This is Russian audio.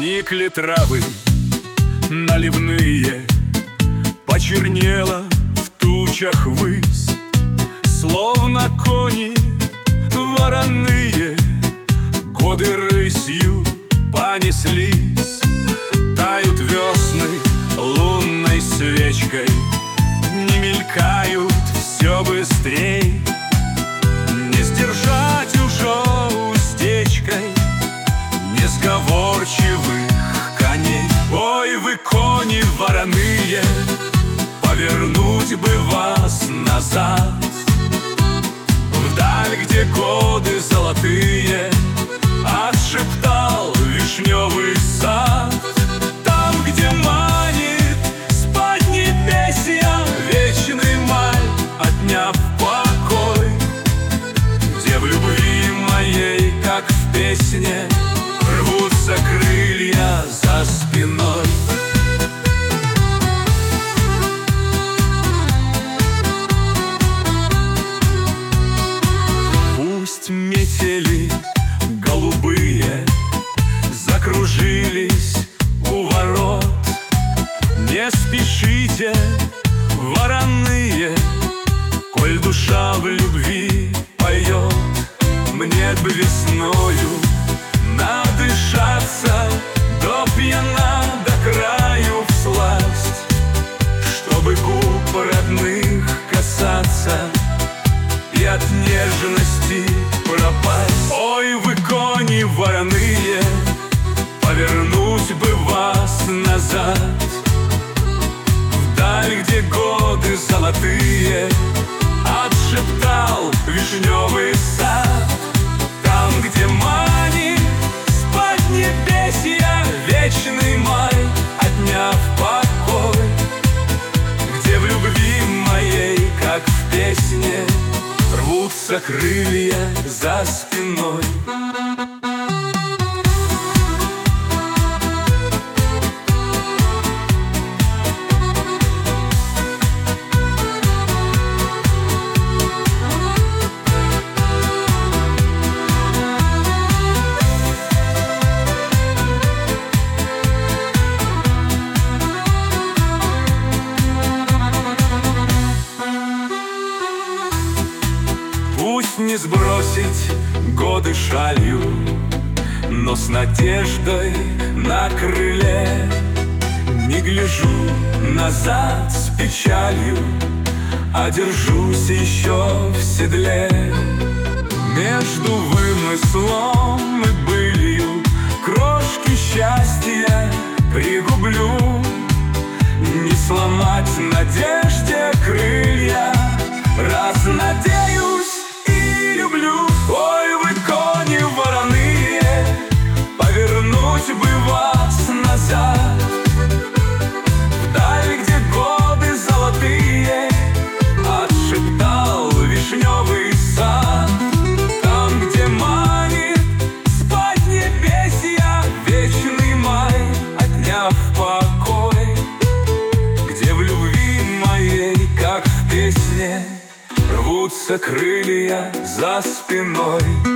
Поникли травы наливные, почернела в тучах высь, словно кони вороные, годы рысью понеслись. Тают весны лунной свечкой, не мелькают все быстрей. Не сдержать уже уздечкой несговорчивых коней. Ой, вы, кони вороные, повернуть бы вас назад, вдаль, где годы золотые, отшептал вишневый сад. Там, где манит с поднебесья вечный май, отняв покой, где в любви моей, как в песне, рвутся крылья за спиной. Пусть метели голубые закружились у ворот, не спешите, вороные, коль душа в любви поет. Мне бы весною надышаться до пьяна, до краю всласть, чтобы губ родных касаться и от нежности пропасть. Ой, вы, кони вороные, повернуть бы вас назад, вдаль, где годы золотые, отшептал вишневый сад. Там, где манит с поднебесья вечный май, отняв покой, где в любви моей, как в песне, рвутся крылья за спиной. Пусть не сбросить годы шалью, но с надеждой на крыле не гляжу назад с печалью, а держусь еще в седле. Между вымыслом и былью крошки счастья пригублю, не сломать надежде крылья, раз надеюсь и люблю. Ой, вы, кони вороные, повернуть бы вас назад, вдаль, где годы золотые, отшептал вишневый сад. Там, где манит с поднебесья вечный май, отняв покой, где в любви моей, как в песне, рвутся крылья за спиной.